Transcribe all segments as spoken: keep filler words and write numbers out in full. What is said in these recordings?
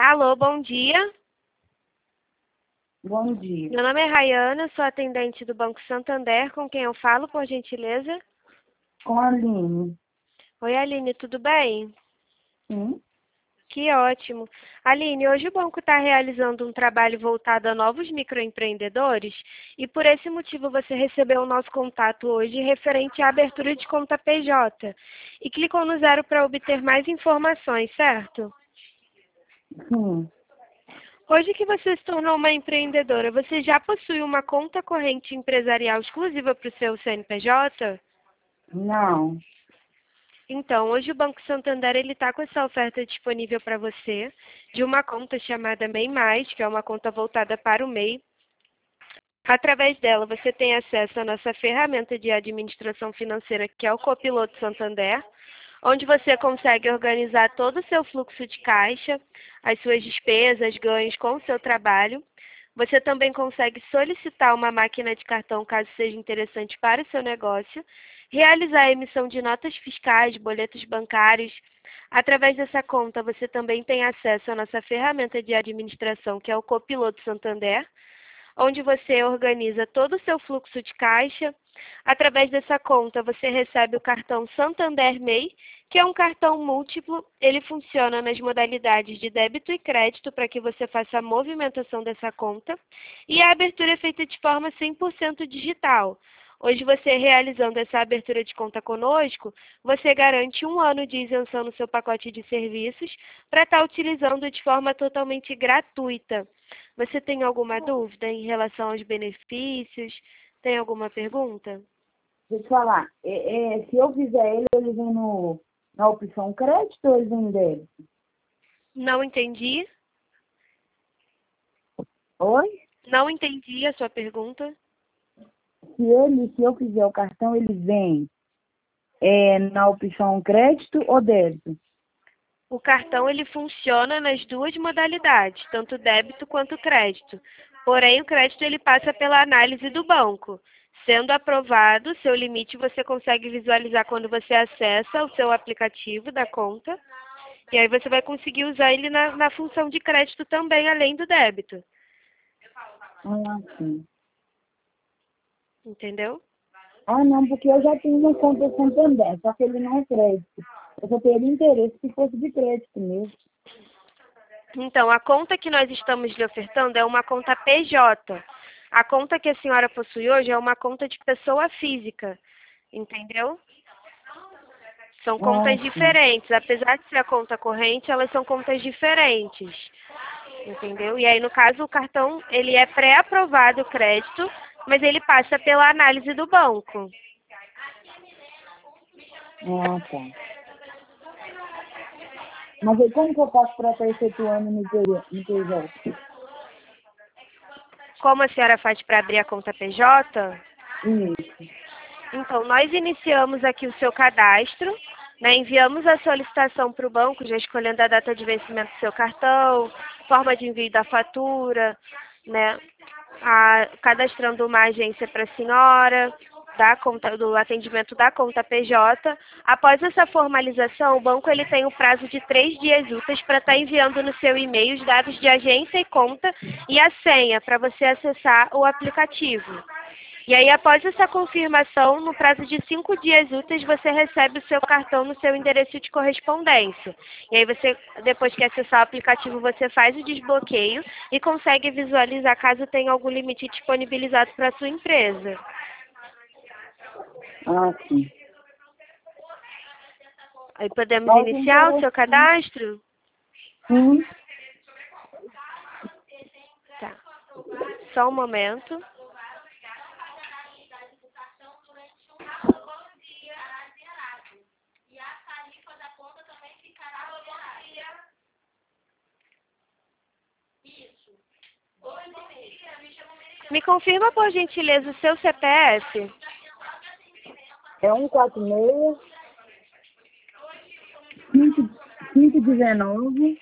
Alô, bom dia. Bom dia. Meu nome é Rayana, sou atendente do Banco Santander. Com quem eu falo, por gentileza? Com a Aline. Oi, Aline, tudo bem? Sim. Que ótimo. Aline, hoje o banco está realizando um trabalho voltado a novos microempreendedores e por esse motivo você recebeu o nosso contato hoje referente à abertura de conta P J e clicou no zero para obter mais informações, certo? Sim. Hoje que você se tornou uma empreendedora, você já possui uma conta corrente empresarial exclusiva para o seu C N P J? Não. Então, hoje o Banco Santander ele está com essa oferta disponível para você de uma conta chamada MEI Mais, que é uma conta voltada para o MEI. Através dela, você tem acesso à nossa ferramenta de administração financeira, que é o Copiloto Santander, onde você consegue organizar todo o seu fluxo de caixa, as suas despesas, ganhos com o seu trabalho. Você também consegue solicitar uma máquina de cartão, caso seja interessante para o seu negócio, realizar a emissão de notas fiscais, boletos bancários. Através dessa conta, você também tem acesso à nossa ferramenta de administração, que é o Copiloto Santander, onde você organiza todo o seu fluxo de caixa. Através dessa conta, você recebe o cartão Santander MEI, que é um cartão múltiplo. Ele funciona nas modalidades de débito e crédito para que você faça a movimentação dessa conta. E a abertura é feita de forma cem por cento digital. Hoje, você realizando essa abertura de conta conosco, você garante um ano de isenção no seu pacote de serviços para estar utilizando de forma totalmente gratuita. Você tem alguma dúvida em relação aos benefícios? Tem alguma pergunta? Deixa eu falar. É, é, se eu fizer ele, ele vem no, na opção crédito ou ele vem débito? Não entendi. Oi? Não entendi a sua pergunta. Se ele, se eu fizer o cartão, ele vem é, na opção crédito ou débito? O cartão ele funciona nas duas modalidades, tanto débito quanto crédito. Porém, o crédito ele passa pela análise do banco. Sendo aprovado, seu limite você consegue visualizar quando você acessa o seu aplicativo da conta. E aí você vai conseguir usar ele na, na função de crédito também, além do débito. Ah, sim. Entendeu? Ah, não, porque eu já tenho uma conta Santander, só que ele não é crédito. Eu só teria interesse se fosse de crédito mesmo. Então, a conta que nós estamos lhe ofertando é uma conta P J. A conta que a senhora possui hoje é uma conta de pessoa física, entendeu? São Ah, contas sim. diferentes. Apesar de ser a conta corrente, elas são contas diferentes, entendeu? E aí, no caso, o cartão, ele é pré-aprovado o crédito, mas ele passa pela análise do banco. Ah, tá. Mas aí como que eu faço para estar efetuando no P J? Como a senhora faz para abrir a conta P J? Isso. Então, nós iniciamos aqui o seu cadastro, né? Enviamos a solicitação para o banco, já escolhendo a data de vencimento do seu cartão, forma de envio da fatura, né? A, cadastrando uma agência para a senhora, da conta, do atendimento da conta P J. Após essa formalização, o banco ele tem o prazo de três dias úteis para estar enviando no seu e-mail os dados de agência e conta e a senha para você acessar o aplicativo. E aí, após essa confirmação, no prazo de cinco dias úteis, você recebe o seu cartão no seu endereço de correspondência. E aí, você, depois que acessar o aplicativo, você faz o desbloqueio e consegue visualizar caso tenha algum limite disponibilizado para a sua empresa. Ah, sim. Aí, podemos Mas iniciar o seu interessante. cadastro? Sim. Tá. Só um momento. Me confirma, por gentileza, o seu C P F? É um quatro seis, cinco, cinco dezenove,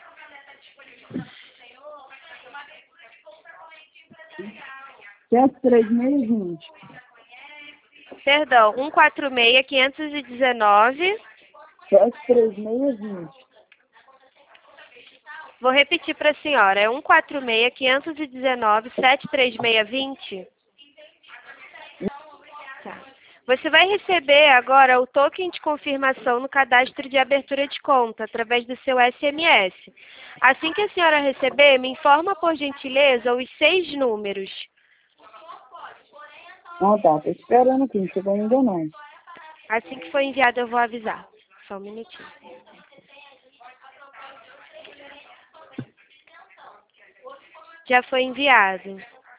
sete três seis vinte. Perdão, um quatro seis, quinhentos e dezenove. sete três seis vinte. Vou repetir para a senhora. É um quatro seis, quinhentos e dezenove, sete três seis dois zero. Tá. Você vai receber agora o token de confirmação no cadastro de abertura de conta, através do seu S M S. Assim que a senhora receber, me informa, por gentileza, os seis números. Ah, tá. Tô esperando aqui, não chegou ainda não. Assim que for enviado, eu vou avisar. Só um minutinho. Já foi enviado.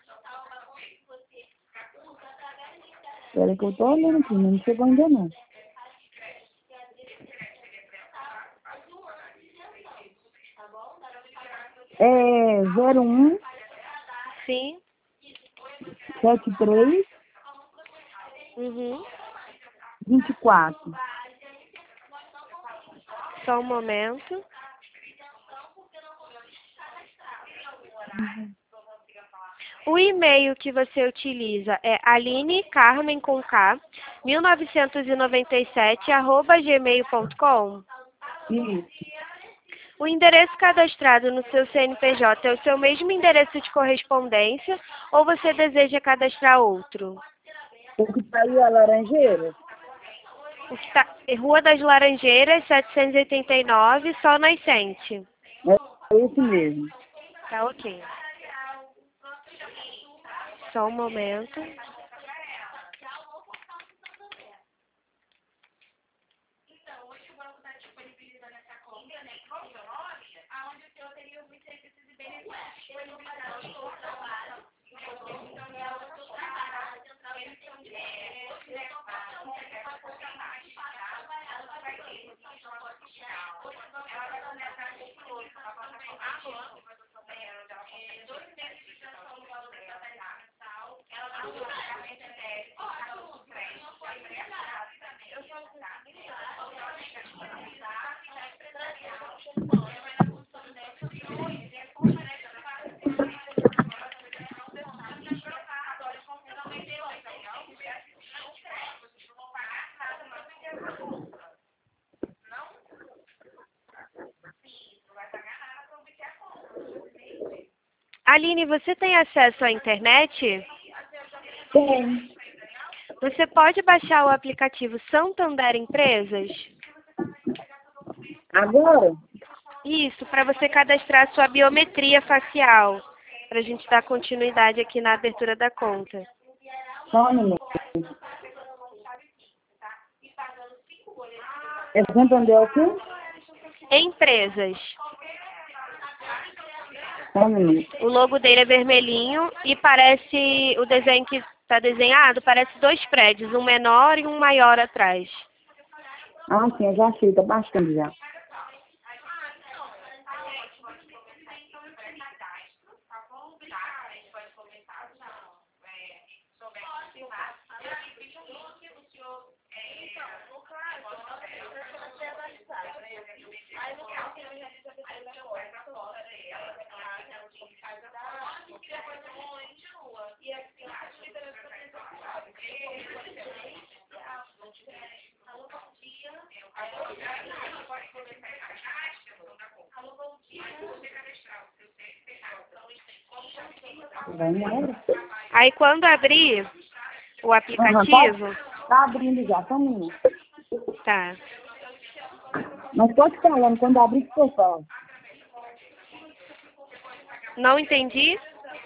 Espera que eu tô olhando aqui, não chegou ainda não. É zero um Sim. sete três Uhum. vinte e quatro. Só um momento. O e-mail que você utiliza é aline carmen com k mil novecentos e noventa e sete arroba gmail ponto com. Isso. O endereço cadastrado no seu C N P J é o seu mesmo endereço de correspondência ou você deseja cadastrar outro? O que tá aí é a Laranjeira? O que tá, Rua das Laranjeiras, setecentos e oitenta e nove, Sol Nascente. É esse mesmo. Tá ok. Só um momento. Aline, você tem acesso à internet? Tem. Você pode baixar o aplicativo Santander Empresas? Agora? Isso, para você cadastrar sua biometria facial, para a gente dar continuidade aqui na abertura da conta. Só um minuto. É Santander o quê? Empresas. Só um minuto. O logo dele é vermelhinho e parece, o desenho que está desenhado, parece dois prédios, um menor e um maior atrás. Ah, sim, eu já achei, tá baixando já. Vai embora. Aí quando abrir o aplicativo, Uhum, tá, tá abrindo já, só um minuto. tá. Mas pode falando, quando abrir que eu falo. Não entendi?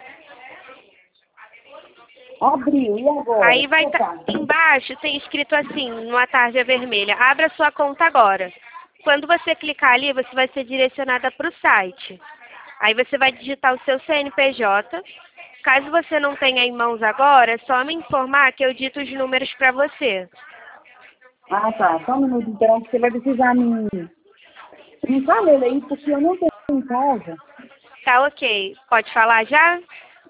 Abriu, e agora? Aí vai Que eu estar faço? embaixo, tem escrito assim, numa tarja vermelha, abra sua conta agora. Quando você clicar ali, você vai ser direcionada para o site. Aí você vai digitar o seu C N P J. Caso você não tenha em mãos agora, é só me informar que eu dito os números para você. Ah, tá. Só um minuto, então, que você vai precisar me... Me fala ele aí, porque eu não tenho em casa. Tá ok. Pode falar já?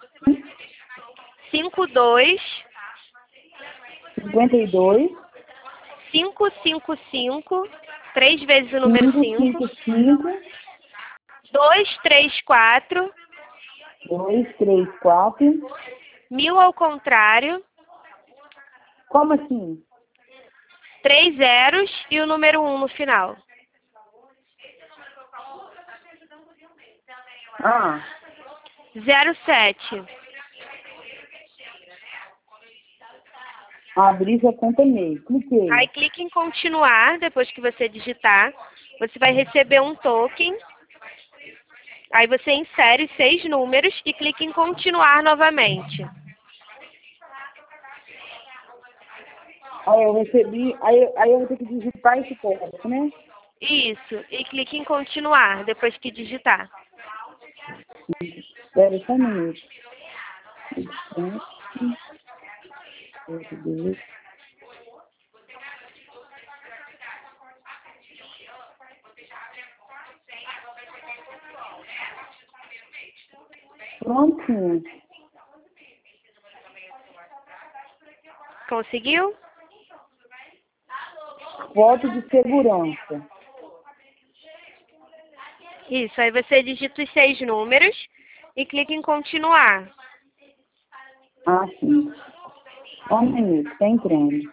cinco dois cinquenta e dois, cinco cinco cinco, três vezes o número cinco, cinco cinco, dois três quatro, dois três quatro. mil ao contrário, Como assim? três zeros e o número um no final. Ah, zero sete. abrir sua conta e-mail. Cliquei. Aí clique em continuar, depois que você digitar. Você vai receber um token. Aí você insere os seis números e clique em continuar novamente. Aí eu recebi, aí, aí eu vou ter que digitar esse código, né? Isso, e clique em continuar, depois que digitar. Espera só um minuto. Sete, dois. Prontinho. Conseguiu? Foto de segurança. Isso, aí você digita os seis números e clique em continuar. Ah, sim. Só um minuto, tá entrando.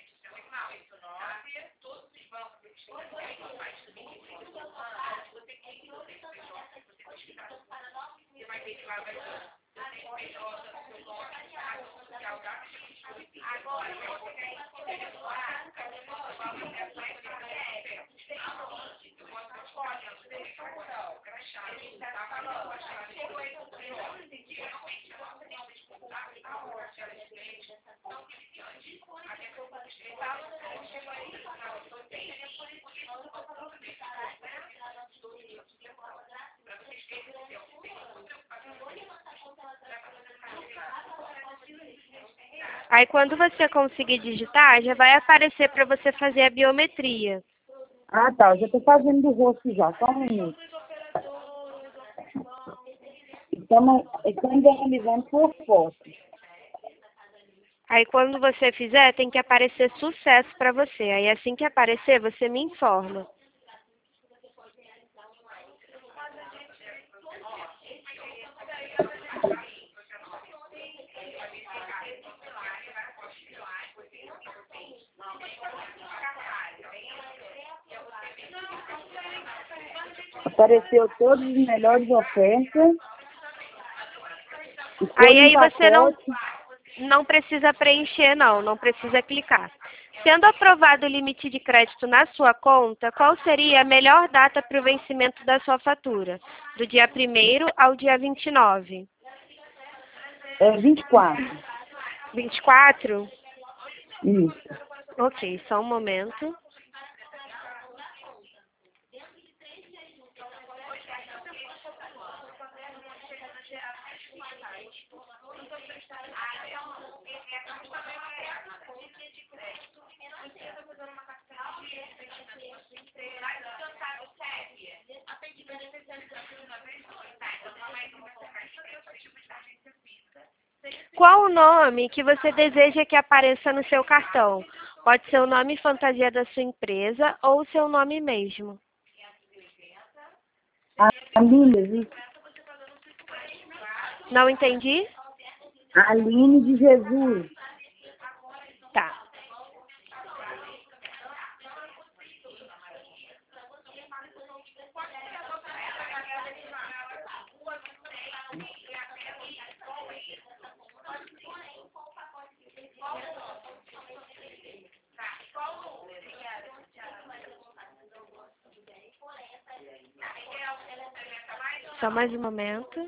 Aí quando você conseguir digitar, já vai aparecer para você fazer a biometria. Ah, tá. Eu já tô fazendo do rosto já. Só um minuto. Estamos, estamos analisando por foto. Aí quando você fizer, tem que aparecer sucesso para você. Aí assim que aparecer, você me informa. Apareceu todas as melhores ofertas. Aí Escolha um aí você não, pacote. não precisa preencher não, não precisa clicar. Sendo aprovado o limite de crédito na sua conta, qual seria a melhor data para o vencimento da sua fatura? Do dia primeiro ao dia vinte e nove. É vinte e quatro. vinte e quatro? Isso. Ok, só um momento. Qual o nome que você deseja que apareça no seu cartão? Pode ser o nome fantasia da sua empresa ou o seu nome mesmo. Aline, Não entendi? Aline de Jesus. Tá. Só mais um momento.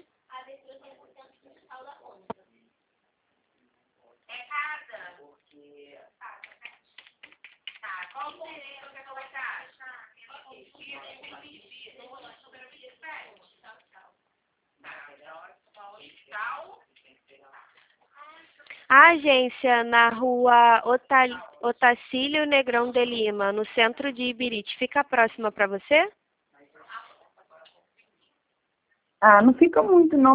A agência na rua Ota- Otacílio Negrão de Lima, no centro de Ibirite, fica próxima para você? Ah, não fica muito não.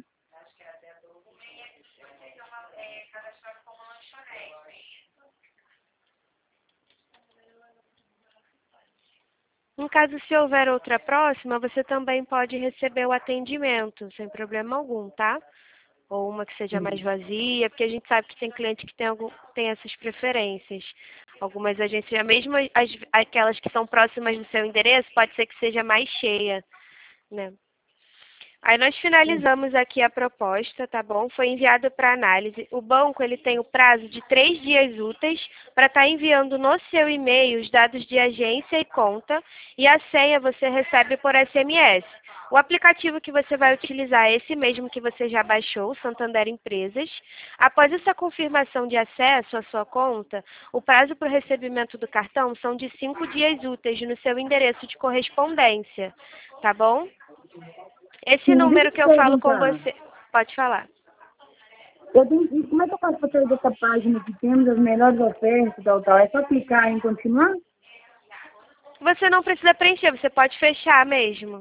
Em caso se houver outra próxima, você também pode receber o atendimento, sem problema algum, tá? Ou uma que seja mais vazia, porque a gente sabe que tem cliente que tem, algum, tem essas preferências. Algumas agências, mesmo as, aquelas que são próximas do seu endereço, pode ser que seja mais cheia, né? Aí nós finalizamos aqui a proposta, tá bom? Foi enviado para análise. O banco ele tem o prazo de três dias úteis para estar enviando no seu e-mail os dados de agência e conta, e a senha você recebe por S M S. O aplicativo que você vai utilizar é esse mesmo que você já baixou, o Santander Empresas. Após essa confirmação de acesso à sua conta, o prazo para o recebimento do cartão são de cinco dias úteis no seu endereço de correspondência, tá bom? Esse Sim, deixa número eu que te eu falo com perguntar. você... Pode falar. Eu tenho, e como é que eu faço para sair dessa página que temos as melhores ofertas, tal, tal? É só clicar em continuar? Você não precisa preencher, você pode fechar mesmo.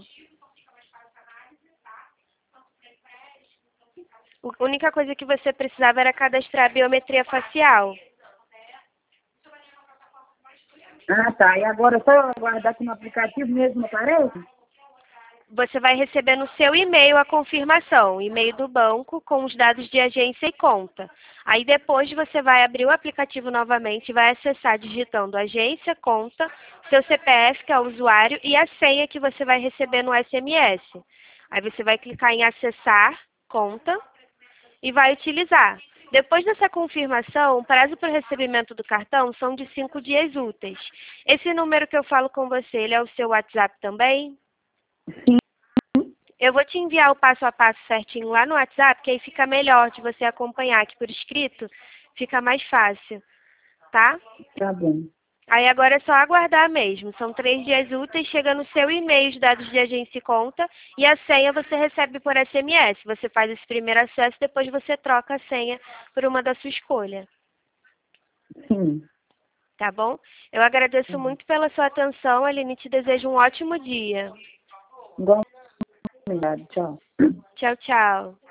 A única coisa que você precisava era cadastrar a biometria facial. Ah, tá. E agora é só eu aguardar que no aplicativo mesmo aparece? Você vai receber no seu e-mail a confirmação, e-mail do banco com os dados de agência e conta. Aí depois você vai abrir o aplicativo novamente e vai acessar digitando agência, conta, seu C P F, que é o usuário, e a senha que você vai receber no S M S. Aí você vai clicar em acessar conta e vai utilizar. Depois dessa confirmação, o prazo para o recebimento do cartão são de cinco dias úteis. Esse número que eu falo com você, ele é o seu WhatsApp também? Sim. Eu vou te enviar o passo a passo certinho lá no WhatsApp, que aí fica melhor de você acompanhar aqui por escrito, fica mais fácil, tá? Tá bom. Aí agora é só aguardar mesmo. São três dias úteis, chega no seu e-mail os dados de agência e conta, e a senha você recebe por S M S. Você faz esse primeiro acesso, depois você troca a senha por uma da sua escolha. Sim. Tá bom? Eu agradeço muito pela sua atenção, Aline, te desejo um ótimo dia. Igual. Obrigado. Tchau. Tchau, tchau.